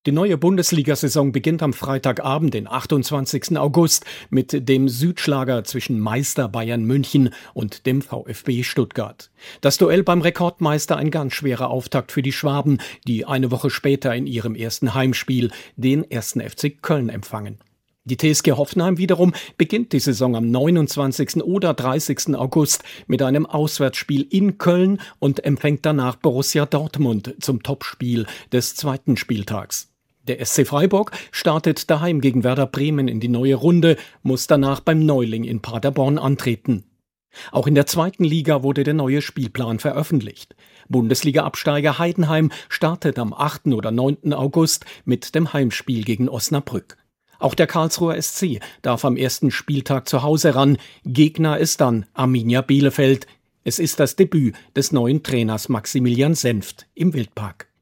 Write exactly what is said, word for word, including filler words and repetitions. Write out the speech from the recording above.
Die neue Bundesliga-Saison beginnt am Freitagabend, den achtundzwanzigsten August, mit dem Südschlager zwischen Meister Bayern München und dem VfB Stuttgart. Das Duell beim Rekordmeister ein ganz schwerer Auftakt für die Schwaben, die eine Woche später in ihrem ersten Heimspiel den ersten F C Köln empfangen. Die T S G Hoffenheim wiederum beginnt die Saison am neunundzwanzigsten oder dreißigsten August mit einem Auswärtsspiel in Köln und empfängt danach Borussia Dortmund zum Topspiel des zweiten Spieltags. Der S C Freiburg startet daheim gegen Werder Bremen in die neue Runde, muss danach beim Neuling in Paderborn antreten. Auch in der zweiten Liga wurde der neue Spielplan veröffentlicht. Bundesliga-Absteiger Heidenheim startet am achten oder neunten August mit dem Heimspiel gegen Osnabrück. Auch der Karlsruher S C darf am ersten Spieltag zu Hause ran. Gegner ist dann Arminia Bielefeld. Es ist das Debüt des neuen Trainers Maximilian Senft im Wildpark.